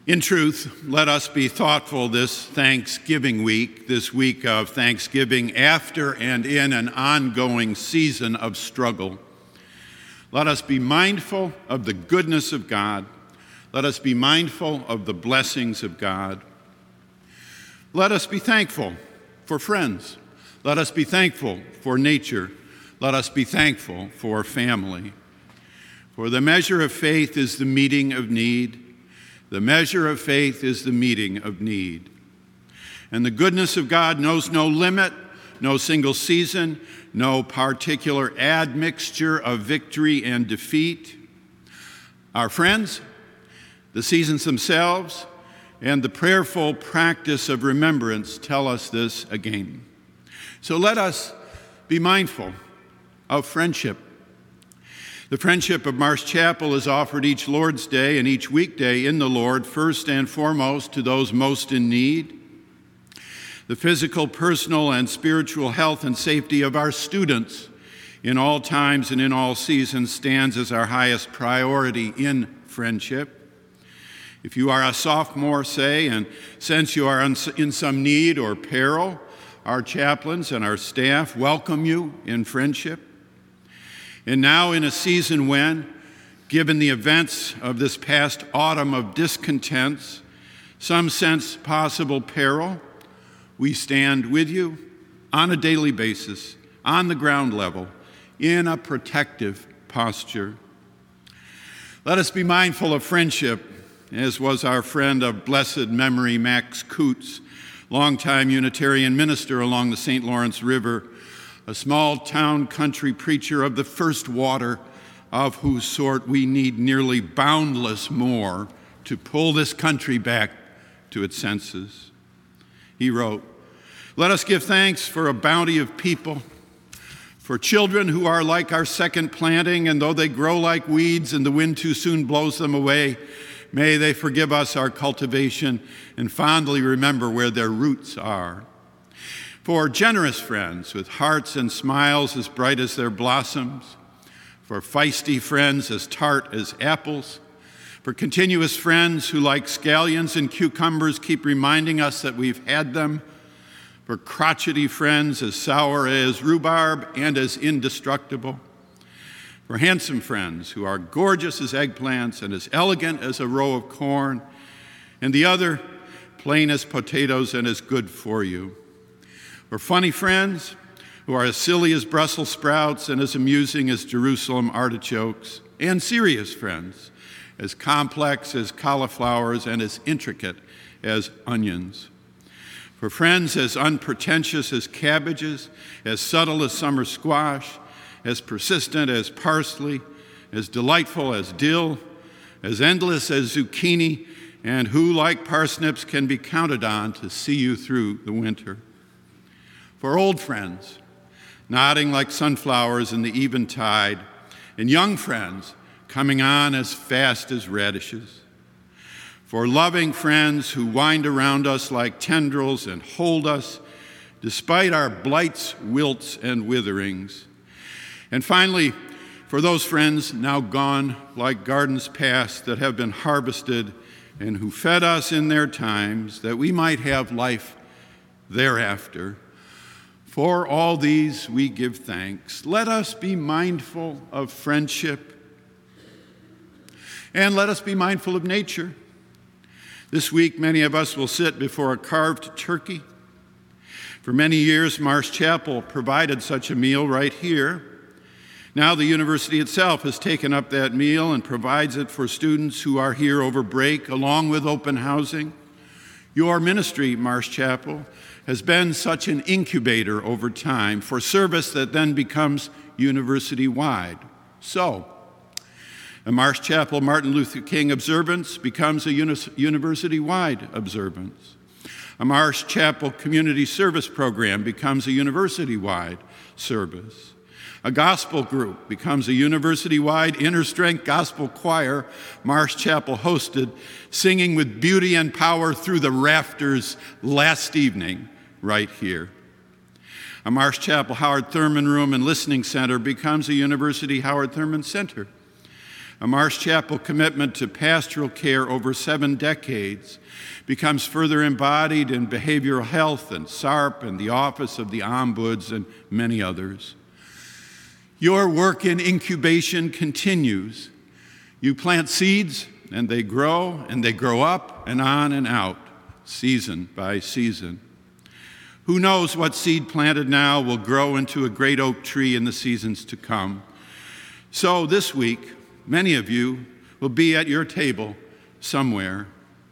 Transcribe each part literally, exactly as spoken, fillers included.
In truth, let us be thoughtful this Thanksgiving week, this week of Thanksgiving, after and in an ongoing season of struggle. Let us be mindful of the goodness of God. Let us be mindful of the blessings of God. Let us be thankful for friends. Let us be thankful for nature. Let us be thankful for family. For the measure of faith is the meeting of need. The measure of faith is the meeting of need. And the goodness of God knows no limit, no single season, no particular admixture of victory and defeat. Our friends, the seasons themselves, and the prayerful practice of remembrance tell us this again. So let us be mindful of friendship. The friendship of Marsh Chapel is offered each Lord's Day and each weekday in the Lord, first and foremost to those most in need. The physical, personal, and spiritual health and safety of our students in all times and in all seasons stands as our highest priority in friendship. If you are a sophomore, say, and sense you are in some need or peril, our chaplains and our staff welcome you in friendship. And now in a season when, given the events of this past autumn of discontents, some sense possible peril, we stand with you on a daily basis, on the ground level, in a protective posture. Let us be mindful of friendship, as was our friend of blessed memory, Max Coots, longtime Unitarian minister along the Saint Lawrence River, a small-town country preacher of the first water, of whose sort we need nearly boundless more to pull this country back to its senses. He wrote, "Let us give thanks for a bounty of people, for children who are like our second planting, and though they grow like weeds and the wind too soon blows them away, may they forgive us our cultivation and fondly remember where their roots are. For generous friends with hearts and smiles as bright as their blossoms, for feisty friends as tart as apples, for continuous friends who like scallions and cucumbers keep reminding us that we've had them, for crotchety friends as sour as rhubarb and as indestructible, for handsome friends who are gorgeous as eggplants and as elegant as a row of corn, and the other plain as potatoes and as good for you. For funny friends who are as silly as Brussels sprouts and as amusing as Jerusalem artichokes, and serious friends as complex as cauliflowers and as intricate as onions. For friends as unpretentious as cabbages, as subtle as summer squash, as persistent as parsley, as delightful as dill, as endless as zucchini, and who, like parsnips, can be counted on to see you through the winter. For old friends, nodding like sunflowers in the eventide, and young friends coming on as fast as radishes. For loving friends who wind around us like tendrils and hold us despite our blights, wilts, and witherings. And finally, for those friends now gone like gardens past that have been harvested and who fed us in their times that we might have life thereafter. For all these we give thanks. Let us be mindful of friendship, and let us be mindful of nature. This week, many of us will sit before a carved turkey. For many years, Marsh Chapel provided such a meal right here. Now the university itself has taken up that meal and provides it for students who are here over break, along with open housing. Your ministry, Marsh Chapel, has been such an incubator over time for service that then becomes university-wide. So, a Marsh Chapel Martin Luther King observance becomes a uni- university-wide observance. A Marsh Chapel community service program becomes a university-wide service. A gospel group becomes a university-wide inner-strength gospel choir Marsh Chapel hosted, singing with beauty and power through the rafters last evening right here. A Marsh Chapel Howard Thurman Room and Listening Center becomes a University Howard Thurman Center. A Marsh Chapel commitment to pastoral care over seven decades becomes further embodied in behavioral health and S A R P and the Office of the Ombuds and many others. Your work in incubation continues. You plant seeds and they grow and they grow up and on and out, season by season. Who knows what seed planted now will grow into a great oak tree in the seasons to come. So this week, many of you will be at your table somewhere.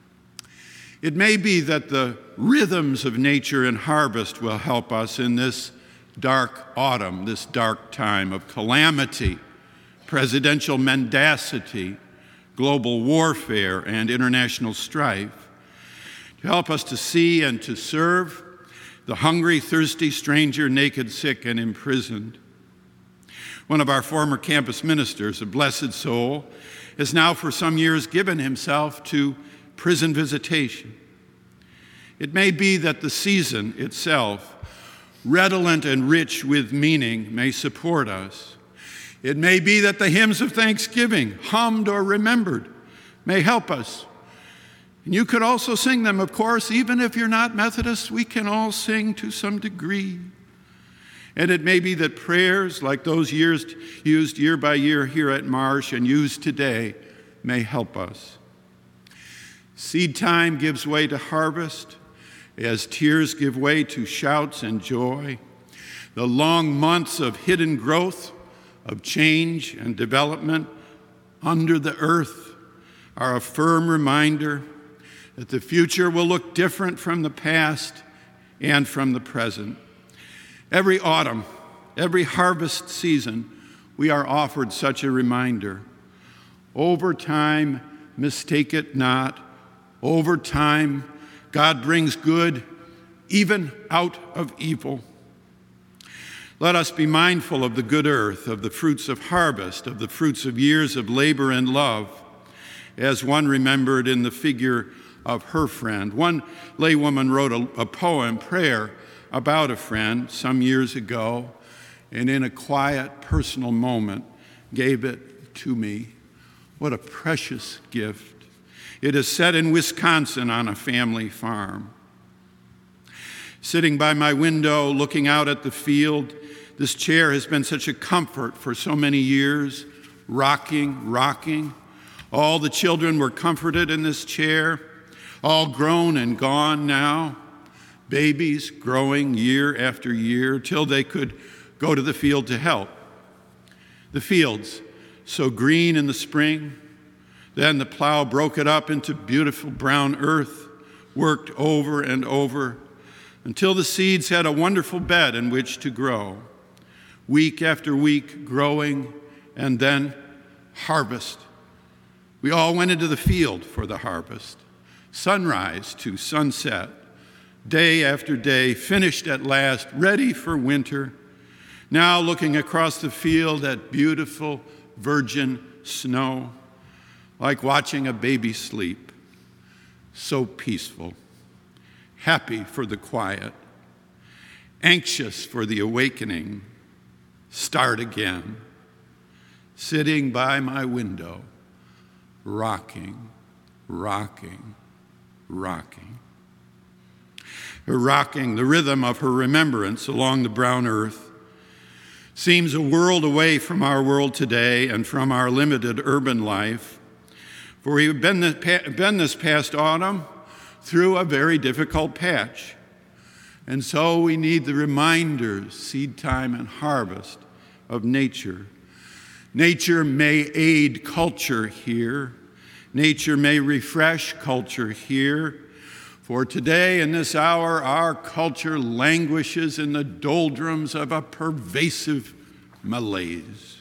It may be that the rhythms of nature and harvest will help us in this dark autumn, this dark time of calamity, presidential mendacity, global warfare, and international strife, to help us to see and to serve the hungry, thirsty, stranger, naked, sick, and imprisoned. One of our former campus ministers, a blessed soul, has now for some years given himself to prison visitation. It may be that the season itself, redolent and rich with meaning, may support us. It may be that the hymns of thanksgiving, hummed or remembered, may help us. And you could also sing them, of course. Even if you're not Methodist, we can all sing to some degree. And it may be that prayers like those years used year by year here at Marsh and used today may help us. Seed time gives way to harvest, as tears give way to shouts and joy. The long months of hidden growth, of change and development under the earth are a firm reminder that the future will look different from the past and from the present. Every autumn, every harvest season, we are offered such a reminder. Over time, mistake it not. Over time, God brings good even out of evil. Let us be mindful of the good earth, of the fruits of harvest, of the fruits of years of labor and love, as one remembered in the figure of her friend. One laywoman wrote a, a poem, prayer, about a friend some years ago, and in a quiet, personal moment gave it to me. What a precious gift. It is set in Wisconsin on a family farm. Sitting by my window, looking out at the field, this chair has been such a comfort for so many years, rocking, rocking. All the children were comforted in this chair, all grown and gone now, babies growing year after year till they could go to the field to help. The fields, so green in the spring, then the plow broke it up into beautiful brown earth, worked over and over until the seeds had a wonderful bed in which to grow. Week after week, growing, and then harvest. We all went into the field for the harvest. Sunrise to sunset, day after day, finished at last, ready for winter. Now looking across the field at beautiful virgin snow, like watching a baby sleep, so peaceful, happy for the quiet, anxious for the awakening, start again, sitting by my window, rocking, rocking, rocking. Her rocking, the rhythm of her remembrance along the brown earth, seems a world away from our world today and from our limited urban life. For we've been this, been this past autumn through a very difficult patch. And so we need the reminders, seed time and harvest, of nature. Nature may aid culture here. Nature may refresh culture here. For today, in this hour, our culture languishes in the doldrums of a pervasive malaise.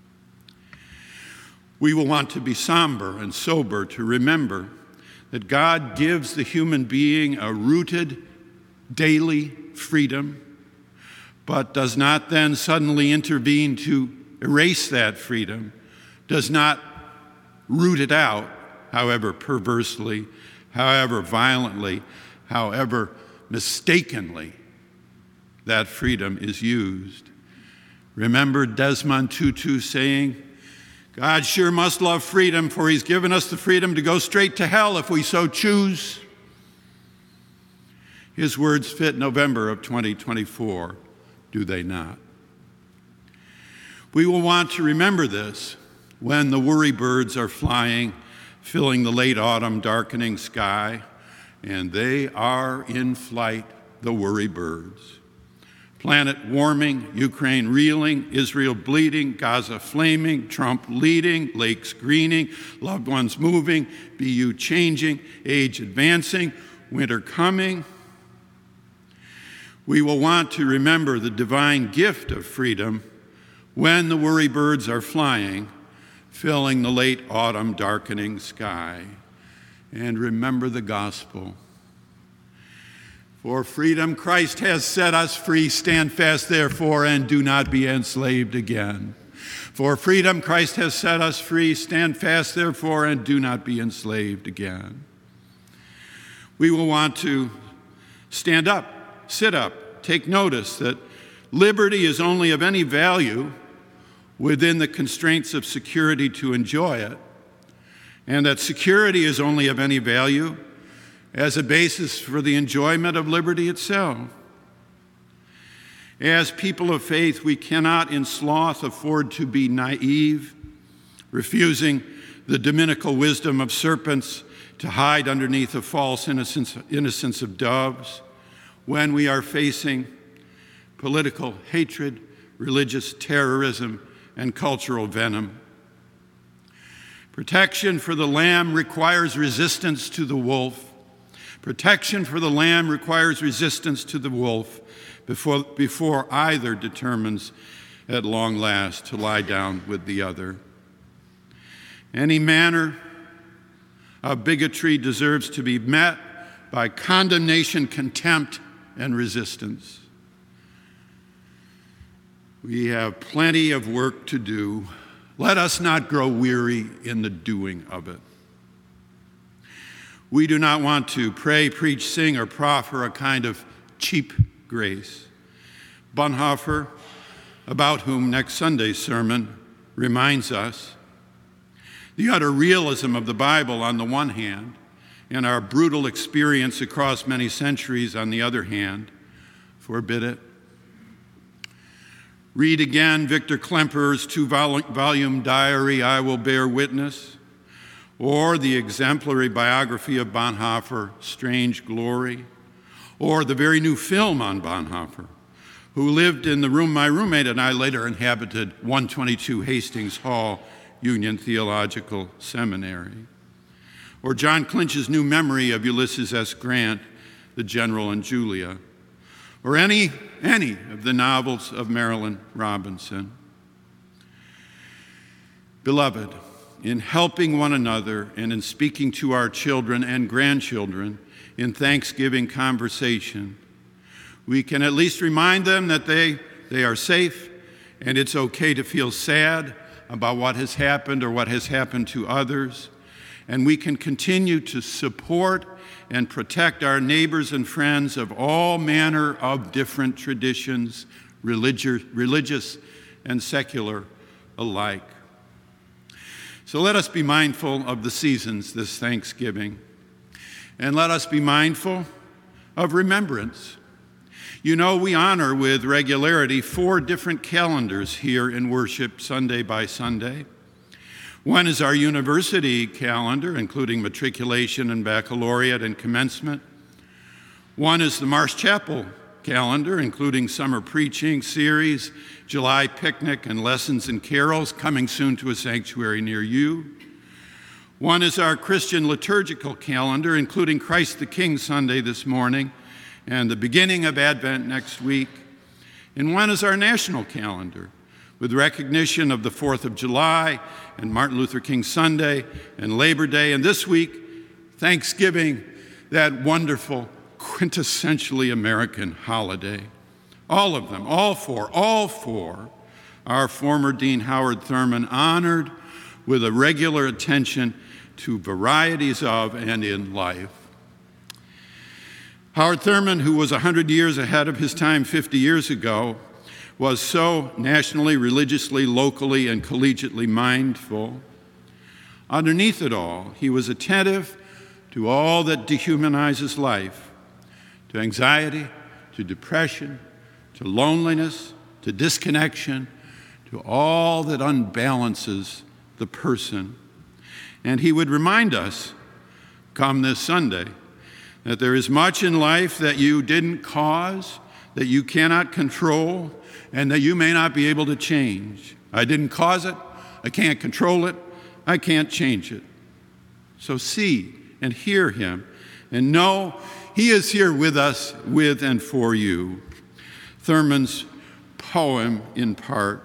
We will want to be somber and sober to remember that God gives the human being a rooted daily freedom, but does not then suddenly intervene to erase that freedom, does not root it out, however perversely, however violently, however mistakenly that freedom is used. Remember Desmond Tutu saying, God sure must love freedom, for he's given us the freedom to go straight to hell if we so choose. His words fit November of twenty twenty-four, do they not? We will want to remember this when the worry birds are flying, filling the late autumn darkening sky, and they are in flight, the worry birds. Planet warming, Ukraine reeling, Israel bleeding, Gaza flaming, Trump leading, lakes greening, loved ones moving, B U changing, age advancing, winter coming. We will want to remember the divine gift of freedom when the worry birds are flying, filling the late autumn darkening sky. And remember the gospel. For freedom Christ has set us free. Stand fast, therefore, and do not be enslaved again. For freedom Christ has set us free. Stand fast, therefore, and do not be enslaved again. We will want to stand up, sit up, take notice that liberty is only of any value within the constraints of security to enjoy it, and that security is only of any value as a basis for the enjoyment of liberty itself. As people of faith, we cannot in sloth afford to be naive, refusing the dominical wisdom of serpents to hide underneath the false innocence, innocence of doves when we are facing political hatred, religious terrorism, and cultural venom. Protection for the lamb requires resistance to the wolf. Protection for the lamb requires resistance to the wolf before, before either determines at long last to lie down with the other. Any manner of bigotry deserves to be met by condemnation, contempt, and resistance. We have plenty of work to do. Let us not grow weary in the doing of it. We do not want to pray, preach, sing, or proffer a kind of cheap grace. Bonhoeffer, about whom next Sunday's sermon reminds us, the utter realism of the Bible on the one hand, and our brutal experience across many centuries on the other hand, forbid it. Read again Victor Klemperer's two-volume diary, I Will Bear Witness, or the exemplary biography of Bonhoeffer, Strange Glory, or the very new film on Bonhoeffer, who lived in the room my roommate and I later inhabited, one twenty-two Hastings Hall, Union Theological Seminary, or John Clinch's new memory of Ulysses S. Grant, The General and Julia, or any, any of the novels of Marilynne Robinson. Beloved, in helping one another and in speaking to our children and grandchildren in Thanksgiving conversation, we can at least remind them that they, they are safe and it's okay to feel sad about what has happened or what has happened to others. And we can continue to support and protect our neighbors and friends of all manner of different traditions, religious, religious and secular alike. So let us be mindful of the seasons this Thanksgiving, and let us be mindful of remembrance. You know, we honor with regularity four different calendars here in worship, Sunday by Sunday. One is our university calendar, including matriculation and baccalaureate and commencement. One is the Marsh Chapel calendar, including summer preaching series, July picnic, and lessons and carols coming soon to a sanctuary near you. One is our Christian liturgical calendar, including Christ the King Sunday this morning and the beginning of Advent next week. And one is our national calendar, with recognition of the fourth of July and Martin Luther King Sunday and Labor Day, and this week, Thanksgiving, that wonderful, quintessentially American holiday. All of them, all four, all four, our former Dean Howard Thurman honored with a regular attention to varieties of and in life. Howard Thurman, who was one hundred years ahead of his time fifty years ago, was so nationally, religiously, locally, and collegiately mindful. Underneath it all, he was attentive to all that dehumanizes life, to anxiety, to depression, to loneliness, to disconnection, to all that unbalances the person. And he would remind us, come this Sunday, that there is much in life that you didn't cause, that you cannot control, and that you may not be able to change. I didn't cause it, I can't control it, I can't change it. So see and hear him, and know he is here with us, with and for you. Thurman's poem in part.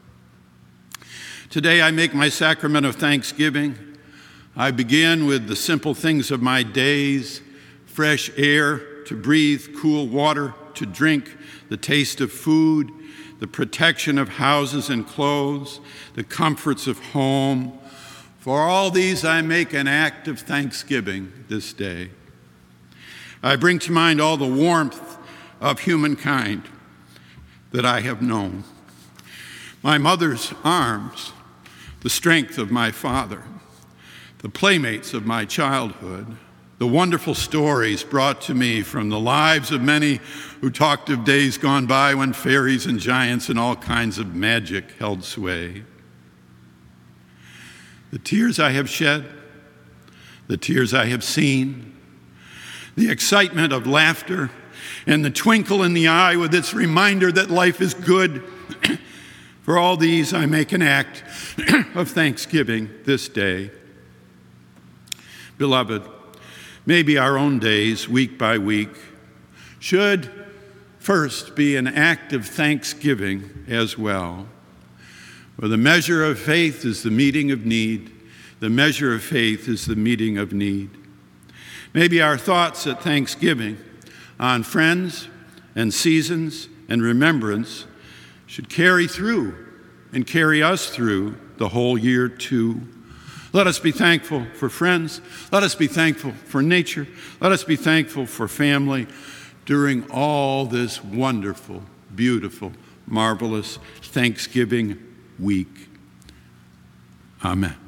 Today I make my sacrament of thanksgiving. I begin with the simple things of my days: fresh air to breathe, cool water to drink, the taste of food, the protection of houses and clothes, the comforts of home. For all these I make an act of thanksgiving this day. I bring to mind all the warmth of humankind that I have known. My mother's arms, the strength of my father, the playmates of my childhood, the wonderful stories brought to me from the lives of many who talked of days gone by when fairies and giants and all kinds of magic held sway. The tears I have shed, the tears I have seen, the excitement of laughter, and the twinkle in the eye with its reminder that life is good. For all these I make an act of thanksgiving this day. Beloved, maybe our own days, week by week, should first be an act of thanksgiving as well. For the measure of faith is the meeting of need. The measure of faith is the meeting of need. Maybe our thoughts at Thanksgiving on friends and seasons and remembrance should carry through and carry us through the whole year too. Let us be thankful for friends. Let us be thankful for nature. Let us be thankful for family during all this wonderful, beautiful, marvelous Thanksgiving week. Amen.